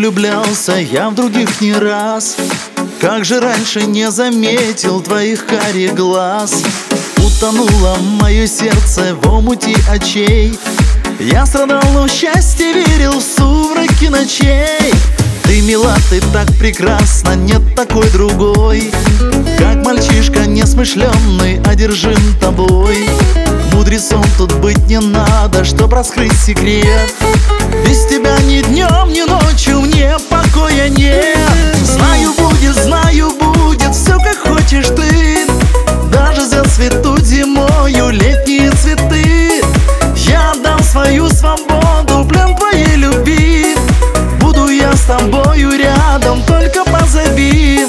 влюблялся я в других не раз. Как же раньше не заметил твоих карих глаз. Утонуло мое сердце в омуте очей. Я страдал, но в счастье верил в сумраки ночей. Ты мила, ты так прекрасна, нет такой другой. Как мальчишка несмышленный, одержим тобой. Мудрецом тут быть не надо, чтоб раскрыть секрет. Без тебя ни днем, ни ночью мне покоя нет. Знаю будет все как хочешь ты. Даже зацветут зимою летние цветы. Я дам свою свободу, плен твоей любви. Буду я с тобою рядом, только позови.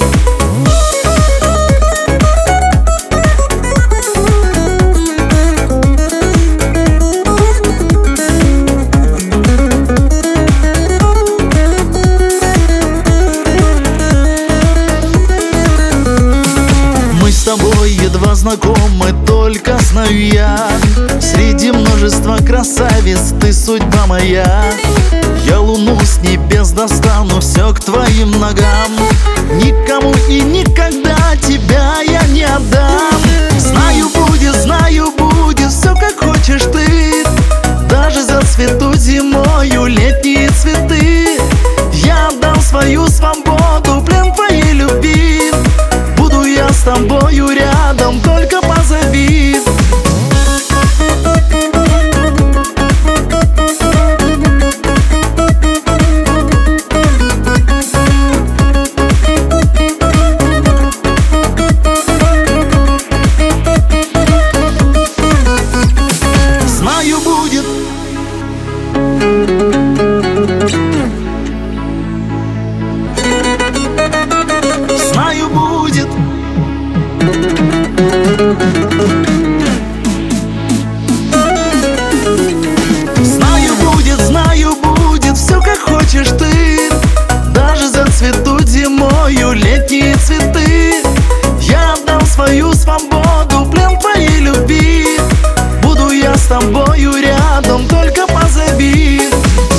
С тобой едва знакомы, только знаю я. Среди множества красавиц ты судьба моя. Я луну с небес достану, все к твоим ногам. Никому и никогда тебя я не отдам. Знаю будет все как хочешь ты. Даже зацветут зимою летние цветы. Я отдам свою свободу, плен твоей любви. Буду я с тобою рядом, только позови. Знаю будет. Знаю будет. Знаю будет все как хочешь ты. Даже зацветут зимою летние цветы. Я отдам свою свободу, плен твоей любви. Буду я с тобою рядом, только позови.